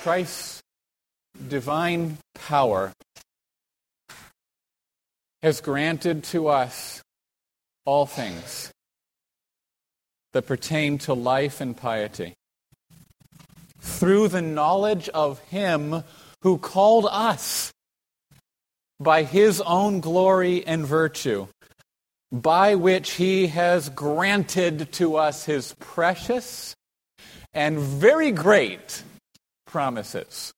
Christ's divine power has granted to us all things that pertain to life and piety through the knowledge of Him who called us by His own glory and virtue, by which He has granted to us His precious and very great promises,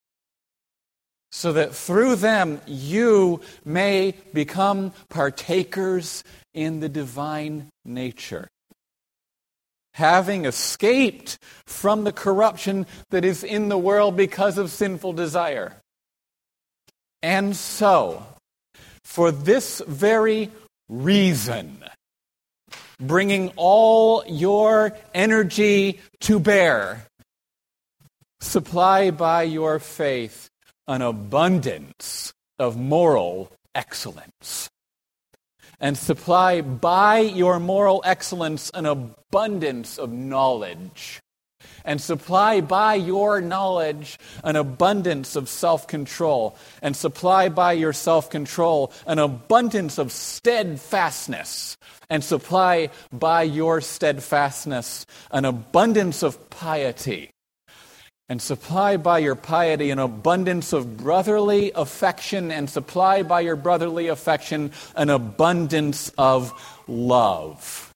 so that through them you may become partakers in the divine nature, having escaped from the corruption that is in the world because of sinful desire. And so, for this very reason, bringing all your energy to bear, supply by your faith an abundance of moral excellence. And supply by your moral excellence an abundance of knowledge. And supply by your knowledge an abundance of self-control. And supply by your self-control an abundance of steadfastness. And supply by your steadfastness an abundance of piety. And supply by your piety an abundance of brotherly affection, and supply by your brotherly affection an abundance of love.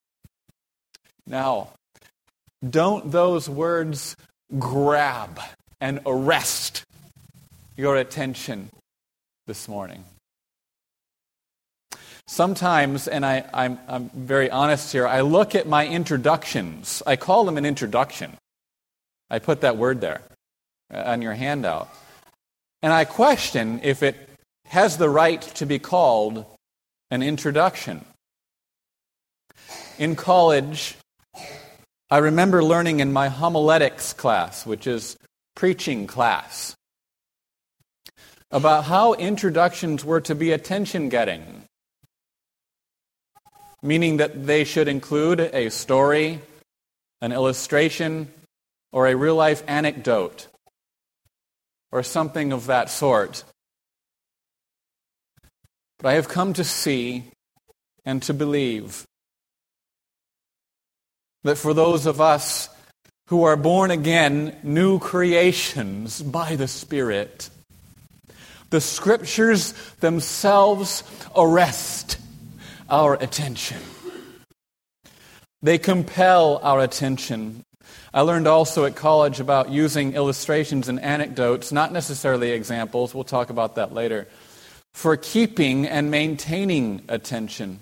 Now, don't those words grab and arrest your attention this morning? Sometimes, and I'm very honest here, I look at my introductions. I call them an introduction. I put that word there on your handout. And I question if it has the right to be called an introduction. In college, I remember learning in my homiletics class, which is preaching class, about how introductions were to be attention-getting, meaning that they should include a story, an illustration, or a real-life anecdote, or something of that sort. But I have come to see and to believe that for those of us who are born again, new creations by the Spirit, the Scriptures themselves arrest our attention. They compel our attention. I learned also at college about using illustrations and anecdotes, not necessarily examples, we'll talk about that later, for keeping and maintaining attention.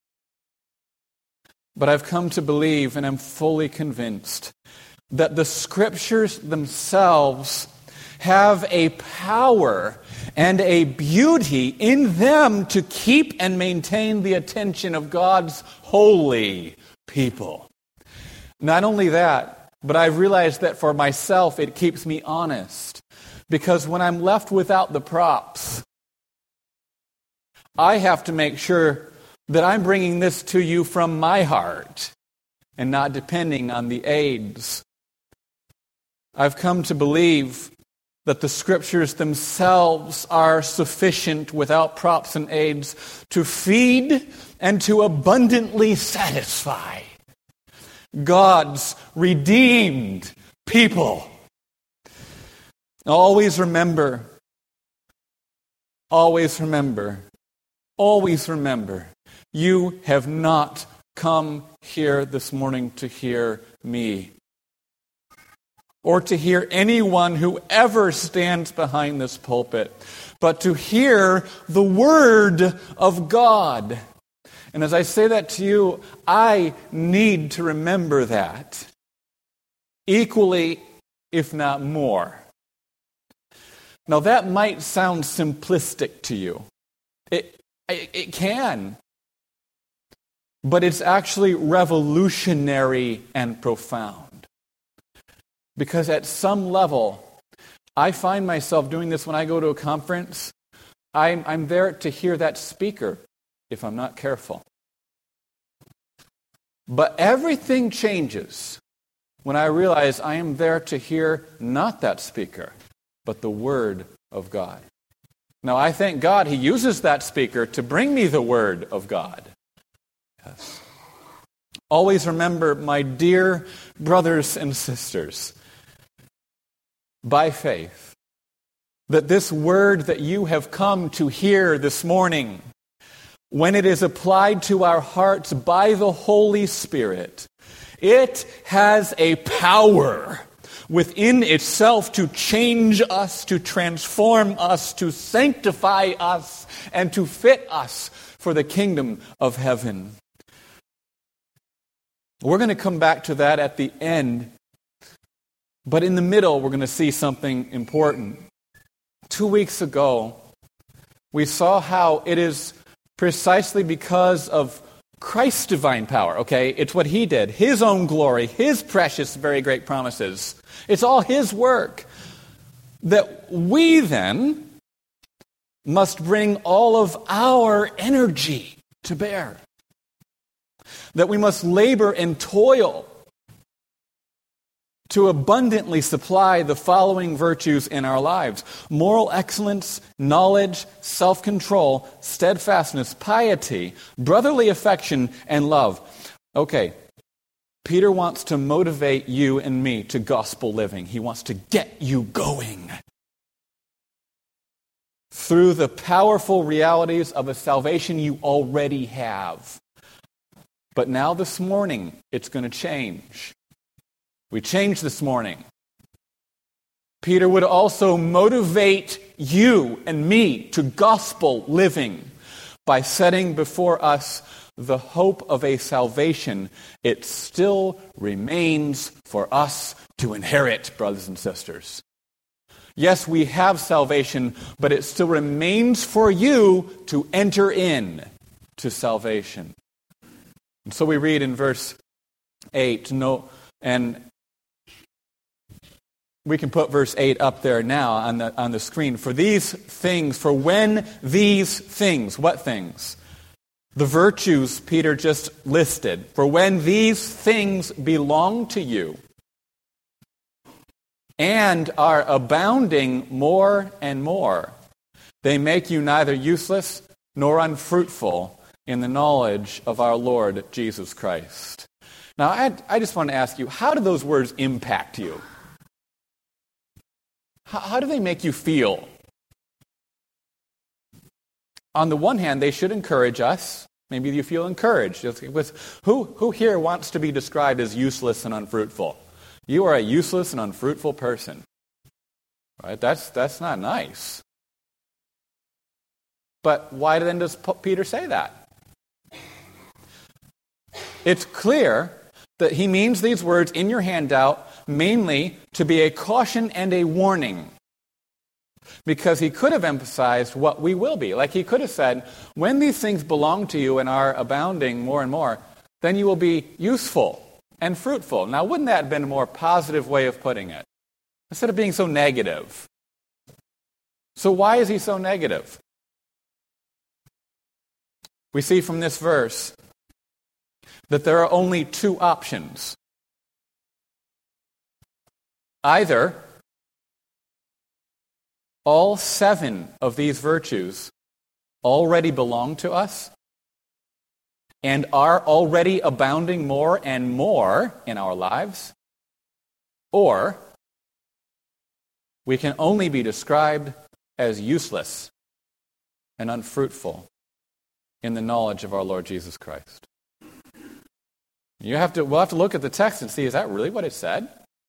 But I've come to believe, and I'm fully convinced, that the Scriptures themselves have a power and a beauty in them to keep and maintain the attention of God's holy people. Not only that, but I've realized that for myself it keeps me honest. Because when I'm left without the props, I have to make sure that I'm bringing this to you from my heart and not depending on the aids. I've come to believe that the Scriptures themselves are sufficient without props and aids to feed and to abundantly satisfy God's redeemed people. Always remember, you have not come here this morning to hear me, or to hear anyone who ever stands behind this pulpit, but to hear the Word of God. And as I say that to you, I need to remember that equally, if not more. Now that might sound simplistic to you. It can. But it's actually revolutionary and profound. Because at some level, I find myself doing this when I go to a conference. I'm there to hear that speaker, if I'm not careful. But everything changes when I realize I am there to hear not that speaker, but the Word of God. Now, I thank God He uses that speaker to bring me the Word of God. Yes. Always remember, my dear brothers and sisters, by faith, that this Word that you have come to hear this morning, when it is applied to our hearts by the Holy Spirit, it has a power within itself to change us, to transform us, to sanctify us, and to fit us for the kingdom of heaven. We're going to come back to that at the end, but in the middle we're going to see something important. 2 weeks ago, we saw how it is precisely because of Christ's divine power, okay? It's what He did, His own glory, His precious, very great promises. It's all His work. That we then must bring all of our energy to bear. That we must labor and toil to abundantly supply the following virtues in our lives: moral excellence, knowledge, self-control, steadfastness, piety, brotherly affection, and love. Okay, Peter wants to motivate you and me to gospel living. He wants to get you going through the powerful realities of a salvation you already have. But now this morning, it's going to change. We changed this morning. Peter would also motivate you and me to gospel living by setting before us the hope of a salvation it still remains for us to inherit, brothers and sisters. Yes, we have salvation, but it still remains for you to enter in to salvation. And so we read in verse 8, and we can put verse 8 up there now on the screen. For when these things, what things? The virtues Peter just listed. For when these things belong to you and are abounding more and more, they make you neither useless nor unfruitful in the knowledge of our Lord Jesus Christ. Now, I just want to ask you, how do those words impact you? How do they make you feel? On the one hand, they should encourage us. Maybe you feel encouraged. Who here wants to be described as useless and unfruitful? You are a useless and unfruitful person. Right? That's not nice. But why then does Peter say that? It's clear that he means these words in your handout mainly to be a caution and a warning. Because he could have emphasized what we will be. Like he could have said, when these things belong to you and are abounding more and more, then you will be useful and fruitful. Now, wouldn't that have been a more positive way of putting it? Instead of being so negative. So why is he so negative? We see from this verse that there are only two options. Either all 7 of these virtues already belong to us and are already abounding more and more in our lives, or we can only be described as useless and unfruitful in the knowledge of our Lord Jesus Christ. We'll have to look at the text and see, is that really what it said?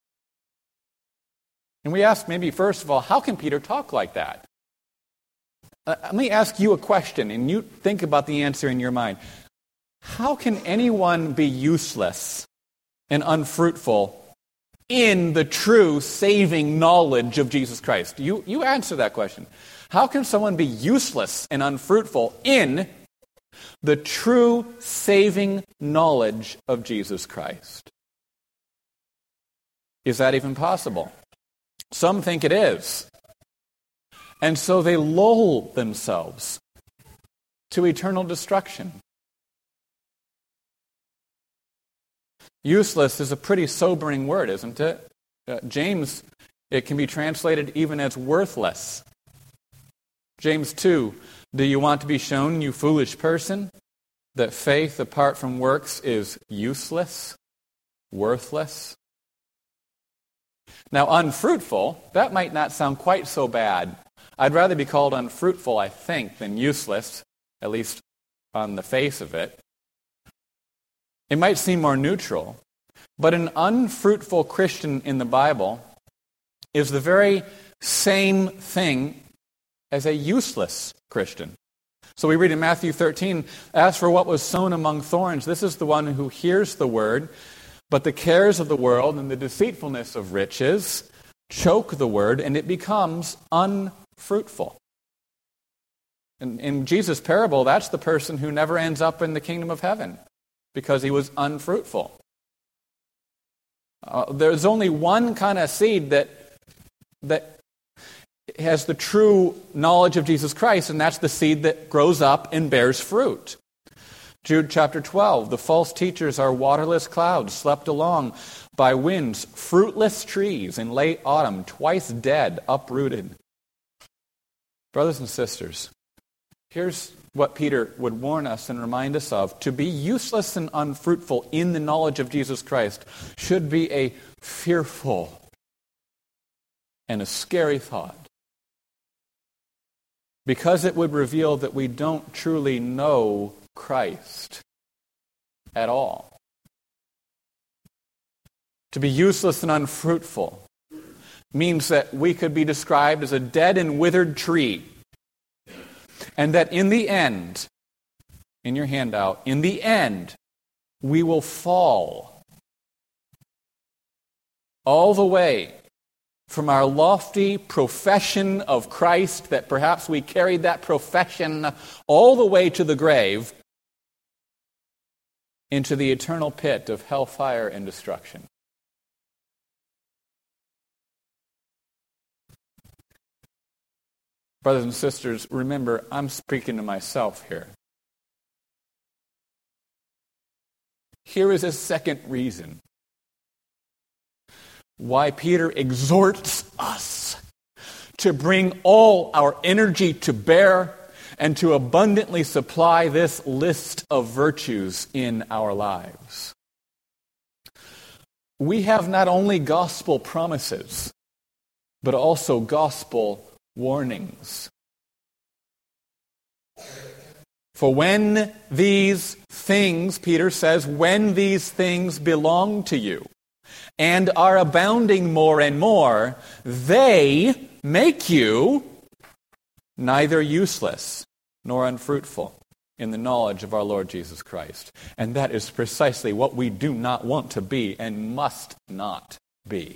And we ask maybe, first of all, how can Peter talk like that? Let me ask you a question, and you think about the answer in your mind. How can anyone be useless and unfruitful in the true saving knowledge of Jesus Christ? You answer that question. How can someone be useless and unfruitful in the true saving knowledge of Jesus Christ? Is that even possible? Some think it is. And so they lull themselves to eternal destruction. Useless is a pretty sobering word, isn't it? James, it can be translated even as worthless. James 2, do you want to be shown, you foolish person, that faith apart from works is useless, worthless? Now, unfruitful, that might not sound quite so bad. I'd rather be called unfruitful, I think, than useless, at least on the face of it. It might seem more neutral, but an unfruitful Christian in the Bible is the very same thing as a useless Christian. So we read in Matthew 13, as for what was sown among thorns, this is the one who hears the word, but the cares of the world and the deceitfulness of riches choke the word, and it becomes unfruitful. In Jesus' parable, that's the person who never ends up in the kingdom of heaven because he was unfruitful. There's only one kind of seed that has the true knowledge of Jesus Christ, and that's the seed that grows up and bears fruit. Jude chapter 12, the false teachers are waterless clouds swept along by winds, fruitless trees in late autumn, twice dead, uprooted. Brothers and sisters, here's what Peter would warn us and remind us of. To be useless and unfruitful in the knowledge of Jesus Christ should be a fearful and a scary thought, because it would reveal that we don't truly know Christ at all. To be useless and unfruitful means that we could be described as a dead and withered tree, and that in the end, in your handout, in the end, we will fall all the way from our lofty profession of Christ, that perhaps we carried that profession all the way to the grave, into the eternal pit of hellfire and destruction. Brothers and sisters, remember, I'm speaking to myself here. Here is a second reason why Peter exhorts us to bring all our energy to bear and to abundantly supply this list of virtues in our lives. We have not only gospel promises, but also gospel warnings. For when these things, Peter says, when these things belong to you and are abounding more and more, they make you neither useless nor unfruitful in the knowledge of our Lord Jesus Christ. And that is precisely what we do not want to be and must not be.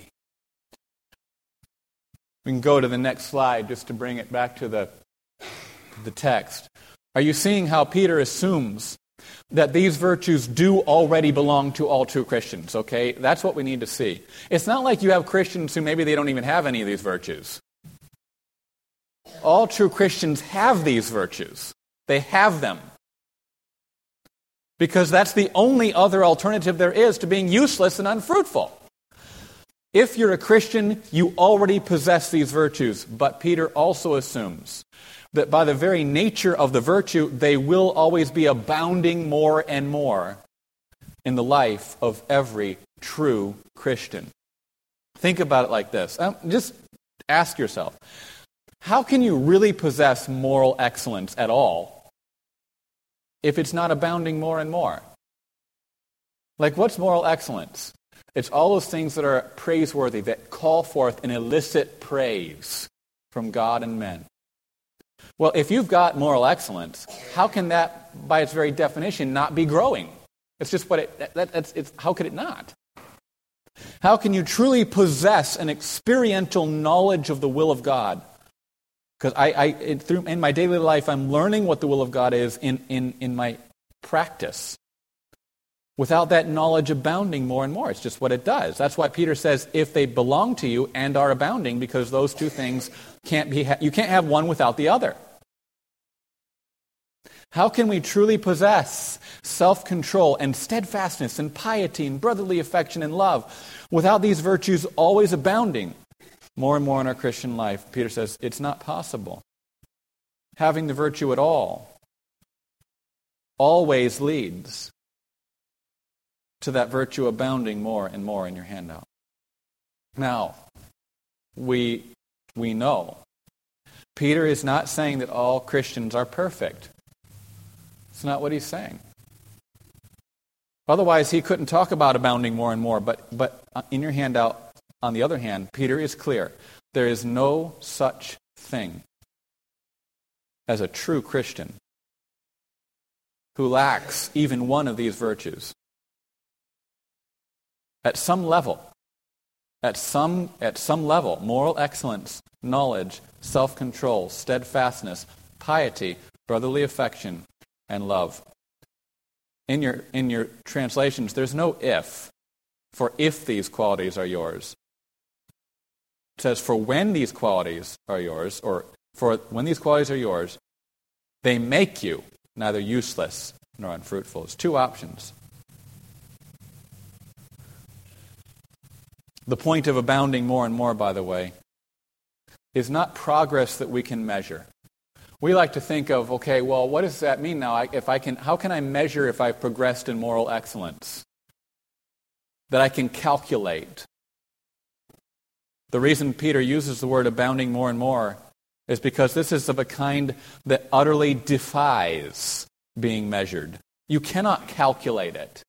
We can go to the next slide just to bring it back to the text. Are you seeing how Peter assumes that these virtues do already belong to all true Christians, okay? That's what we need to see. It's not like you have Christians who maybe they don't even have any of these virtues. All true Christians have these virtues. They have them. Because that's the only other alternative there is to being useless and unfruitful. If you're a Christian, you already possess these virtues, but Peter also assumes that by the very nature of the virtue, they will always be abounding more and more in the life of every true Christian. Think about it like this. Just ask yourself, how can you really possess moral excellence at all if it's not abounding more and more? Like, what's moral excellence? It's all those things that are praiseworthy, that call forth and elicit praise from God and men. Well, if you've got moral excellence, how can that, by its very definition, not be growing? It's just what how could it not? How can you truly possess an experiential knowledge of the will of God? Because in my daily life, I'm learning what the will of God is in my practice. Without that knowledge abounding more and more. It's just what it does. That's why Peter says, if they belong to you and are abounding, because those two things you can't have one without the other. How can we truly possess self-control and steadfastness and piety and brotherly affection and love without these virtues always abounding more and more in our Christian life? Peter says it's not possible. Having the virtue at all always leads to that virtue abounding more and more in your handout. Now, we know Peter is not saying that all Christians are perfect. It's not what he's saying. Otherwise, he couldn't talk about abounding more and more. But in your handout, on the other hand, Peter is clear. There is no such thing as a true Christian who lacks even one of these virtues. At some level, moral excellence, knowledge, self-control, steadfastness, piety, brotherly affection, and love. In your translations, there's no if for if these qualities are yours. It says for when these qualities are yours, or for when these qualities are yours, they make you neither useless nor unfruitful. It's two options. The point of abounding more and more, by the way, is not progress that we can measure. We like to think of, okay, well, what does that mean now? How can I measure if I've progressed in moral excellence? That I can calculate. The reason Peter uses the word abounding more and more is because this is of a kind that utterly defies being measured. You cannot calculate it.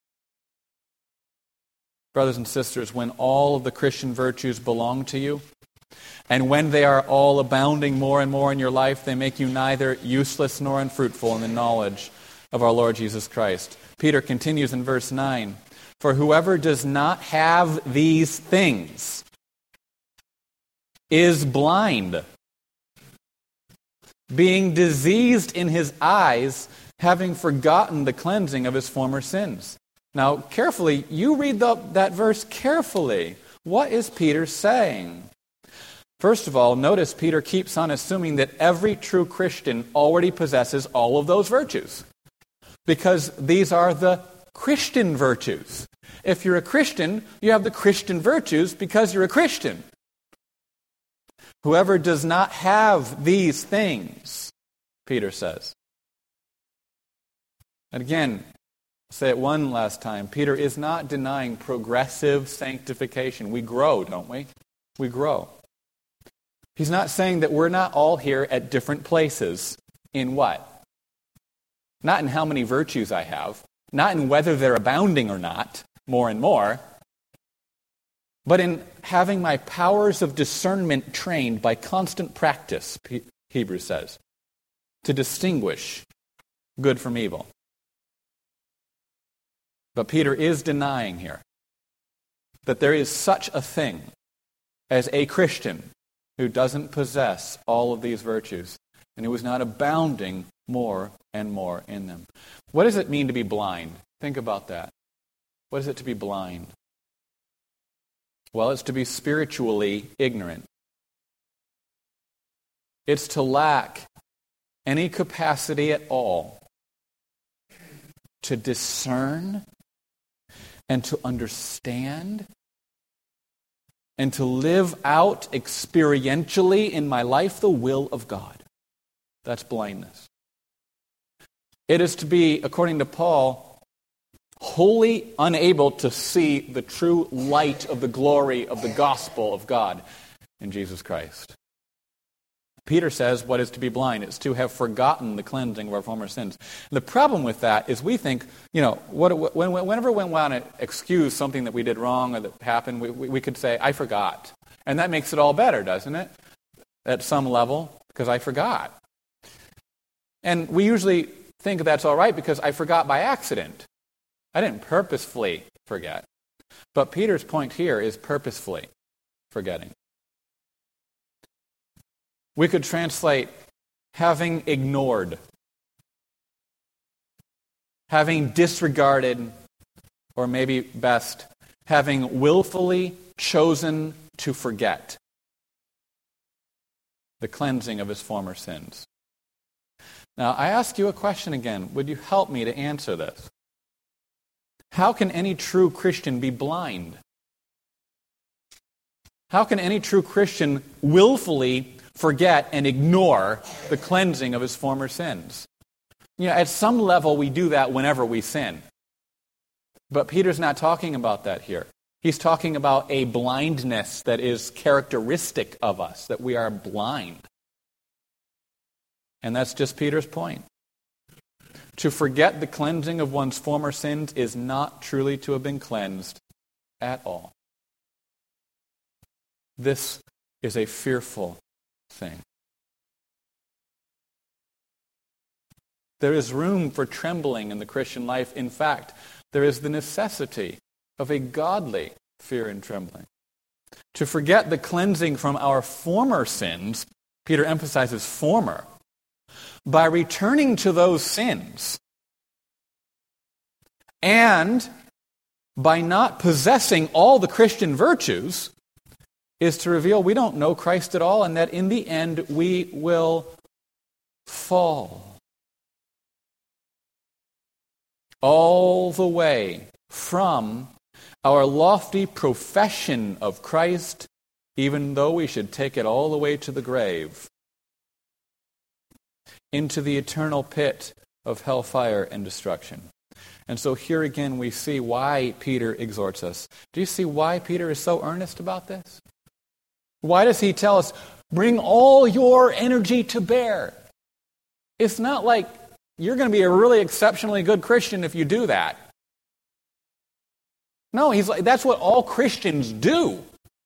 Brothers and sisters, when all of the Christian virtues belong to you, and when they are all abounding more and more in your life, they make you neither useless nor unfruitful in the knowledge of our Lord Jesus Christ. Peter continues in verse 9, for whoever does not have these things is blind, being diseased in his eyes, having forgotten the cleansing of his former sins. Now, carefully, you read that verse carefully. What is Peter saying? First of all, notice Peter keeps on assuming that every true Christian already possesses all of those virtues, because these are the Christian virtues. If you're a Christian, you have the Christian virtues because you're a Christian. Whoever does not have these things, Peter says. And again, I'll say it one last time, Peter is not denying progressive sanctification. We grow, don't we? We grow. He's not saying that we're not all here at different places. In what? Not in how many virtues I have, not in whether they're abounding or not, more and more, but in having my powers of discernment trained by constant practice, Hebrews says, to distinguish good from evil. But Peter is denying here that there is such a thing as a Christian who doesn't possess all of these virtues and who is not abounding more and more in them. What does it mean to be blind? Think about that. What is it to be blind? Well, it's to be spiritually ignorant. It's to lack any capacity at all to discern and to understand and to live out experientially in my life the will of God. That's blindness. It is to be, according to Paul, wholly unable to see the true light of the glory of the gospel of God in Jesus Christ. Peter says what is to be blind? It's to have forgotten the cleansing of our former sins. And the problem with that is we think, whenever we want to excuse something that we did wrong or that happened, we could say, I forgot. And that makes it all better, doesn't it? At some level, because I forgot. And we usually think that's all right because I forgot by accident. I didn't purposefully forget. But Peter's point here is purposefully forgetting. We could translate having ignored, having disregarded, or maybe best, having willfully chosen to forget the cleansing of his former sins. Now, I ask you a question again. Would you help me to answer this? How can any true Christian be blind? How can any true Christian willfully forget and ignore the cleansing of his former sins? At some level, we do that whenever we sin. But Peter's not talking about that here. He's talking about a blindness that is characteristic of us, that we are blind. And that's just Peter's point. To forget the cleansing of one's former sins is not truly to have been cleansed at all. This is a fearful thing. There is room for trembling in the Christian life. In fact, there is the necessity of a godly fear and trembling. To forget the cleansing from our former sins, Peter emphasizes former, by returning to those sins and by not possessing all the Christian virtues, is to reveal we don't know Christ at all and that in the end we will fall. All the way from our lofty profession of Christ, even though we should take it all the way to the grave, into the eternal pit of hellfire and destruction. And so here again we see why Peter exhorts us. Do you see why Peter is so earnest about this? Why does he tell us, bring all your energy to bear? It's not like you're going to be a really exceptionally good Christian if you do that. No, he's like, that's what all Christians do.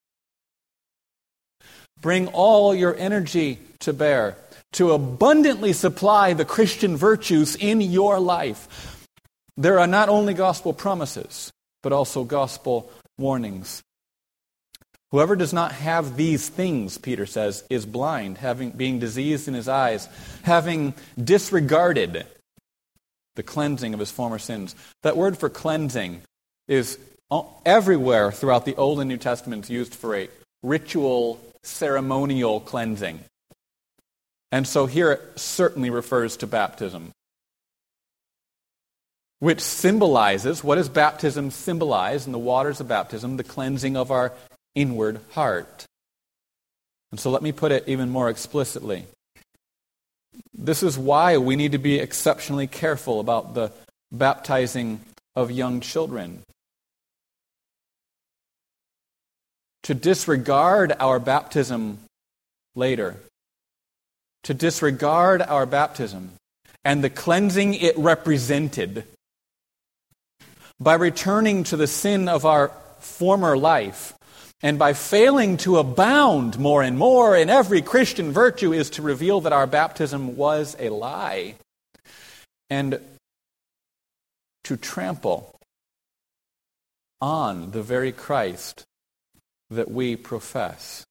Bring all your energy to bear, to abundantly supply the Christian virtues in your life. There are not only gospel promises, but also gospel warnings. Whoever does not have these things, Peter says, is blind, being diseased in his eyes, having disregarded the cleansing of his former sins. That word for cleansing is everywhere throughout the Old and New Testaments used for a ritual, ceremonial cleansing. And so here it certainly refers to baptism, which symbolizes, what does baptism symbolize in the waters of baptism? The cleansing of our inward heart. And so let me put it even more explicitly. This is why we need to be exceptionally careful about the baptizing of young children. To disregard our baptism later, to disregard our baptism and the cleansing it represented by returning to the sin of our former life, and by failing to abound more and more in every Christian virtue, is to reveal that our baptism was a lie, and to trample on the very Christ that we profess.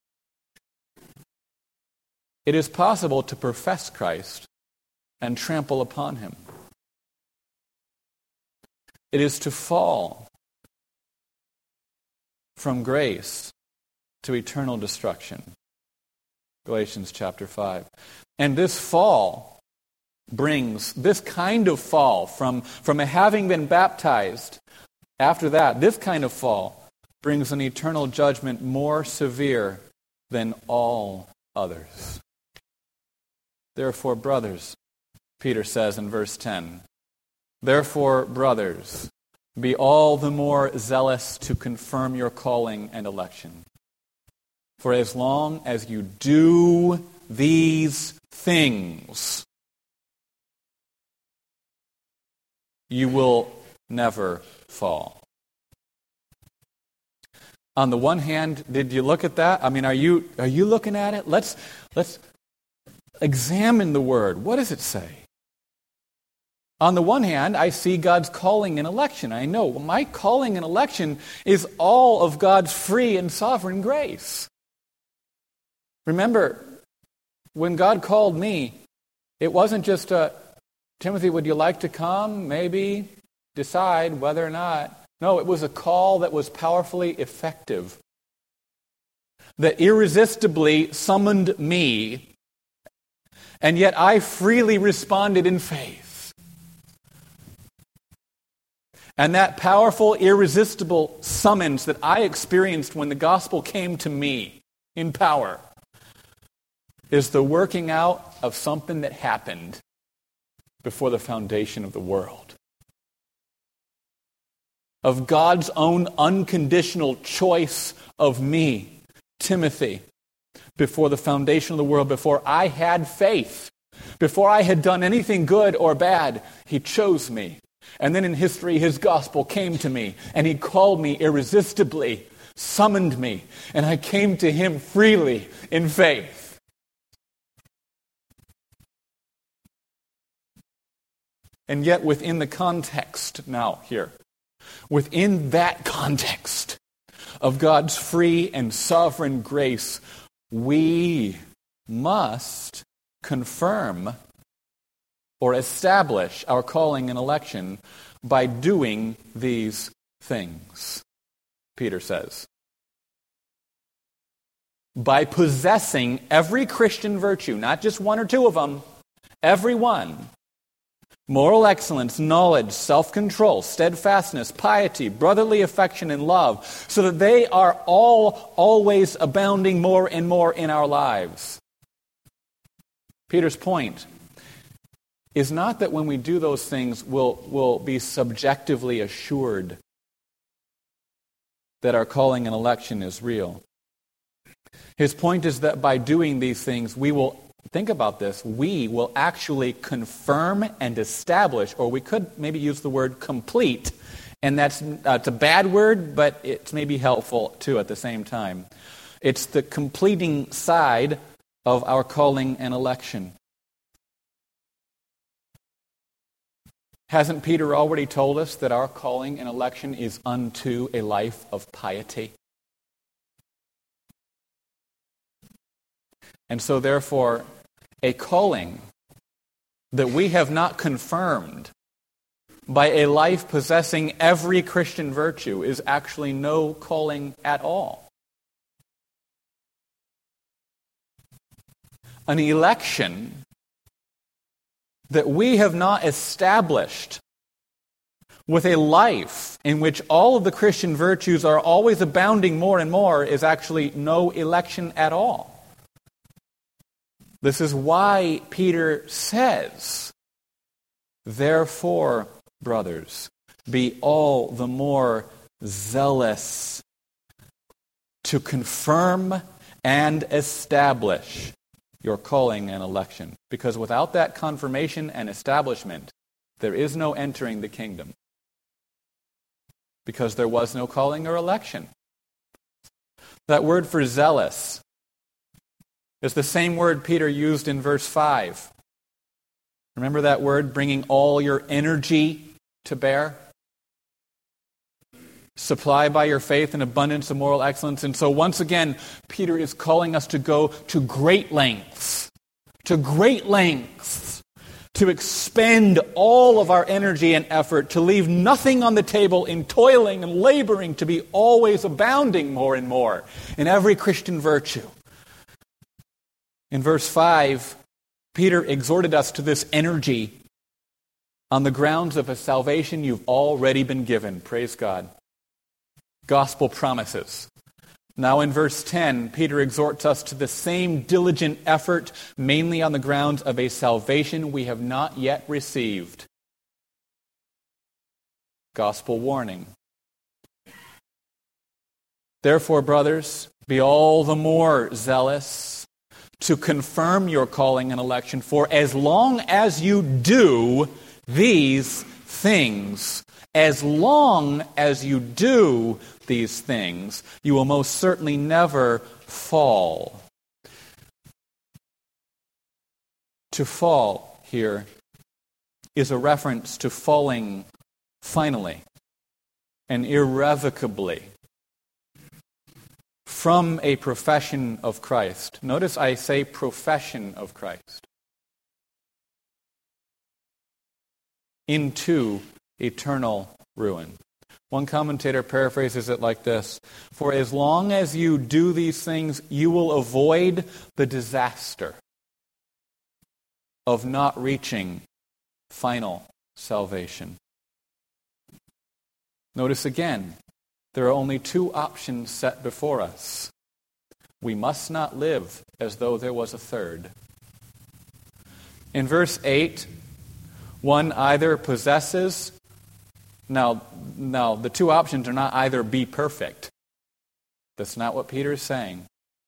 It is possible to profess Christ and trample upon him. It is to fall from grace to eternal destruction. Galatians chapter 5. And this fall brings, this kind of fall from having been baptized, after that, this kind of fall brings an eternal judgment more severe than all others. Therefore, brothers, Peter says in verse 10, therefore, brothers, be all the more zealous to confirm your calling and election. For as long as you do these things, you will never fall. On the one hand, did you look at that? I mean, are you looking at it? Let's examine the word. What does it say? On the one hand, I see God's calling and election. I know my calling and election is all of God's free and sovereign grace. Remember, when God called me, it wasn't just Timothy, would you like to come? Maybe. Decide whether or not. No, it was a call that was powerfully effective, that irresistibly summoned me And yet I freely responded in faith. And that powerful, irresistible summons that I experienced when the gospel came to me in power is the working out of something that happened before the foundation of the world. Of God's own unconditional choice of me, Timothy, before the foundation of the world, before I had faith, before I had done anything good or bad, He chose me. And then in history, His gospel came to me, and He called me irresistibly, summoned me, and I came to Him freely in faith. And yet within the context now here, within that context of God's free and sovereign grace, we must confirm or establish our calling and election by doing these things, Peter says. By possessing every Christian virtue, not just one or two of them, every one. Moral excellence, knowledge, self-control, steadfastness, piety, brotherly affection, and love, so that they are all always abounding more and more in our lives. Peter's point is not that when we do those things, we'll be subjectively assured that our calling and election is real. His point is that by doing these things, we will, think about this, we will actually confirm and establish, or we could maybe use the word complete, and that's it's a bad word, but it's maybe helpful too at the same time. It's the completing side of our calling and election. Hasn't Peter already told us that our calling and election is unto a life of piety? And so therefore, a calling that we have not confirmed by a life possessing every Christian virtue is actually no calling at all. An election that we have not established with a life in which all of the Christian virtues are always abounding more and more is actually no election at all. This is why Peter says, therefore, brothers, be all the more zealous to confirm and establish your calling and election. Because without that confirmation and establishment, there is no entering the kingdom. Because there was no calling or election. That word for zealous is the same word Peter used in verse 5. Remember that word, bringing all your energy to bear? Supply by your faith an abundance of moral excellence. And so once again, Peter is calling us to go to great lengths, to expend all of our energy and effort, to leave nothing on the table in toiling and laboring, to be always abounding more and more in every Christian virtue. In verse 5, Peter exhorted us to this energy on the grounds of a salvation you've already been given. Praise God. Gospel promises. Now in verse 10, Peter exhorts us to the same diligent effort, mainly on the grounds of a salvation we have not yet received. Gospel warning. Therefore, brothers, be all the more zealous to confirm your calling and election, for as long as you do these things, you will most certainly never fall. To fall here is a reference to falling finally and irrevocably from a profession of Christ. Notice I say profession of Christ. Into eternal ruin. One commentator paraphrases it like this: for as long as you do these things, you will avoid the disaster of not reaching final salvation. Notice again, there are only two options set before us. We must not live as though there was a third. In verse 8, one either possesses. Now, the two options are not either be perfect. That's not what Peter is saying.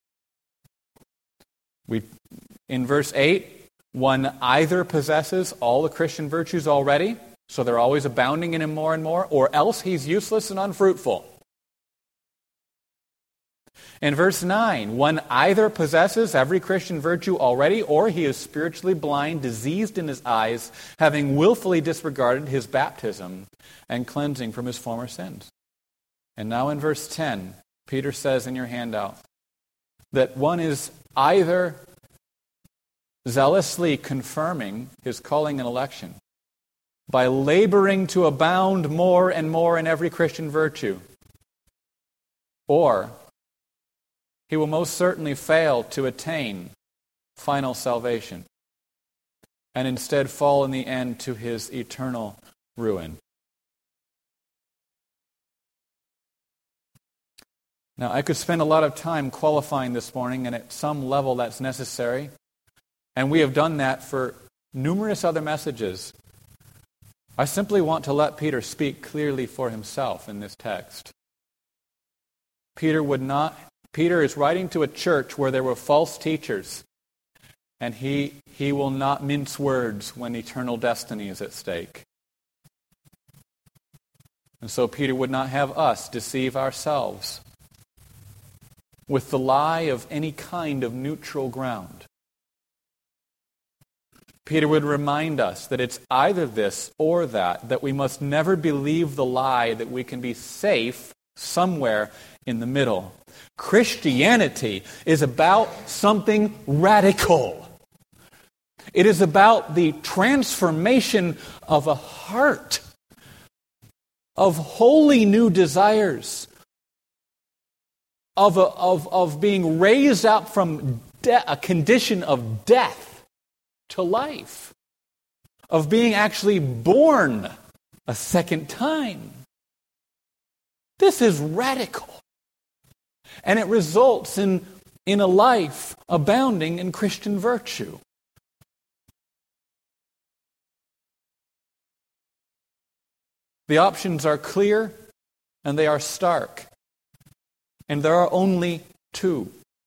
In verse 8, one either possesses all the Christian virtues already, so they're always abounding in him more and more, or else he's useless and unfruitful. In verse 9, one either possesses every Christian virtue already, or he is spiritually blind, diseased in his eyes, having willfully disregarded his baptism and cleansing from his former sins. And now in verse 10, Peter says in your handout that one is either zealously confirming his calling and election by laboring to abound more and more in every Christian virtue, or he will most certainly fail to attain final salvation and instead fall in the end to his eternal ruin. Now, I could spend a lot of time qualifying this morning, and at some level that's necessary. And we have done that for numerous other messages. I simply want to let Peter speak clearly for himself in this text. Peter is writing to a church where there were false teachers, and he will not mince words when eternal destiny is at stake. And so Peter would not have us deceive ourselves with the lie of any kind of neutral ground. Peter would remind us that it's either this or that we must never believe the lie that we can be safe somewhere in the middle. Christianity is about something radical. It is about the transformation of a heart, of wholly new desires, of being raised up from a condition of death to life, of being actually born a second time. This is radical. And it results in a life abounding in Christian virtue. The options are clear and they are stark. And there are only two.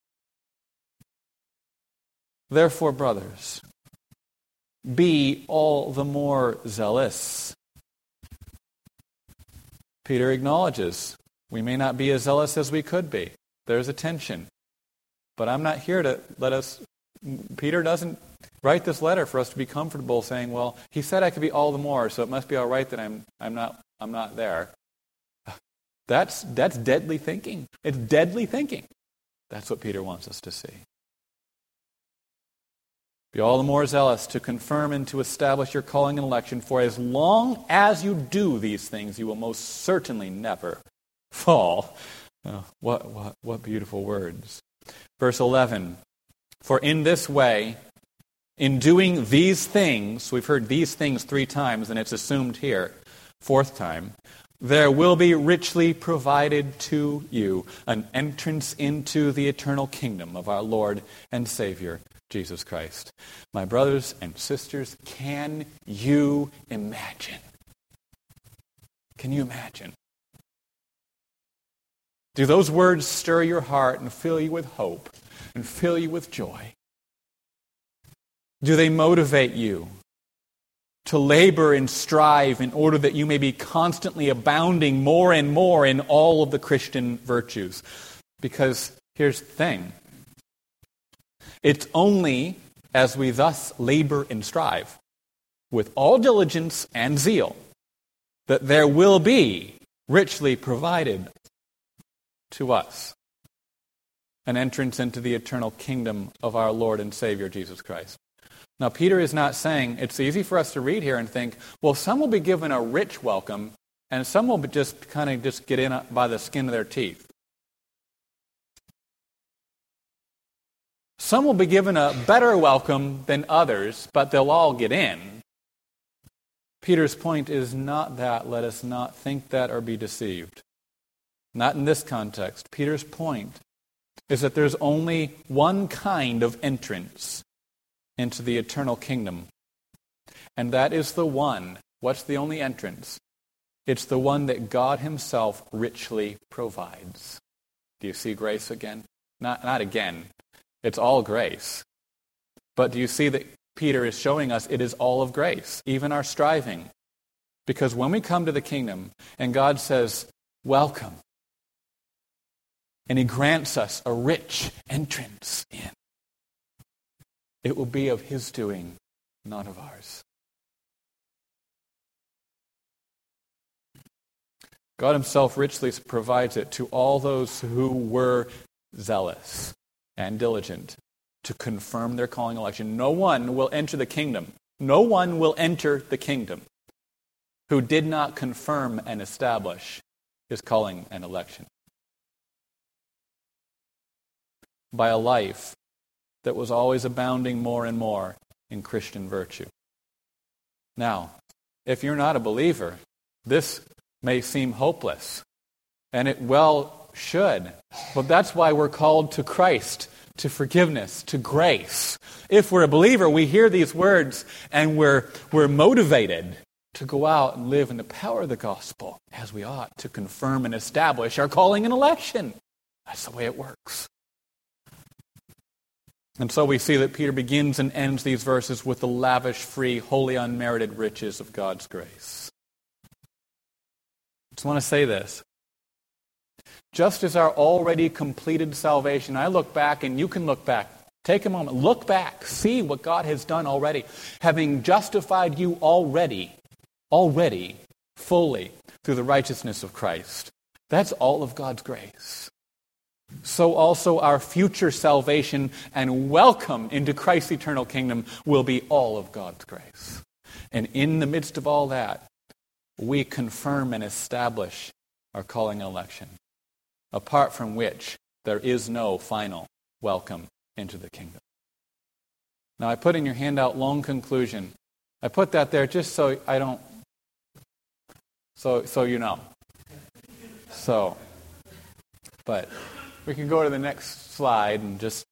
Therefore, brothers, be all the more zealous. Peter acknowledges we may not be as zealous as we could be. There's a tension. But I'm not here to Peter doesn't write this letter for us to be comfortable saying, well, he said I could be all the more, so it must be all right that I'm not there. That's deadly thinking. It's deadly thinking. That's what Peter wants us to see. Be all the more zealous to confirm and to establish your calling and election, for as long as you do these things, you will most certainly never fall. Oh, what beautiful words. Verse 11, for in this way, in doing these things, we've heard these things 3 times, and it's assumed here, 4th time, there will be richly provided to you an entrance into the eternal kingdom of our Lord and Savior, Jesus Christ. My brothers and sisters, can you imagine? Can you imagine? Do those words stir your heart and fill you with hope and fill you with joy? Do they motivate you to labor and strive in order that you may be constantly abounding more and more in all of the Christian virtues? Because here's the thing. It's only as we thus labor and strive with all diligence and zeal that there will be richly provided to us an entrance into the eternal kingdom of our Lord and Savior Jesus Christ. Now, Peter is not saying, it's easy for us to read here and think, well, some will be given a rich welcome, and some will just get in by the skin of their teeth. Some will be given a better welcome than others, but they'll all get in. Peter's point is not that. Let us not think that or be deceived. Not in this context. Peter's point is that there's only one kind of entrance into the eternal kingdom. And that is the one. What's the only entrance? It's the one that God himself richly provides. Do you see grace again? Not again. It's all grace. But do you see that Peter is showing us it is all of grace, even our striving? Because when we come to the kingdom and God says, welcome, and he grants us a rich entrance in, it will be of his doing, not of ours. God himself richly provides it to all those who were zealous and diligent to confirm their calling election. No one will enter the kingdom. No one will enter the kingdom who did not confirm and establish his calling and election by a life that was always abounding more and more in Christian virtue. Now, if you're not a believer, this may seem hopeless, and it well should. But that's why we're called to Christ, to forgiveness, to grace. If we're a believer, we hear these words, and we're motivated to go out and live in the power of the gospel, as we ought, to confirm and establish our calling and election. That's the way it works. And so we see that Peter begins and ends these verses with the lavish, free, wholly unmerited riches of God's grace. I just want to say this. Just as our already completed salvation, I look back and you can look back. Take a moment. Look back. See what God has done already. Having justified you already, fully, through the righteousness of Christ. That's all of God's grace. So also our future salvation and welcome into Christ's eternal kingdom will be all of God's grace. And in the midst of all that, we confirm and establish our calling and election, apart from which there is no final welcome into the kingdom. Now, I put in your handout long conclusion. I put that there just so I don't, so you know. But we can go to the next slide and just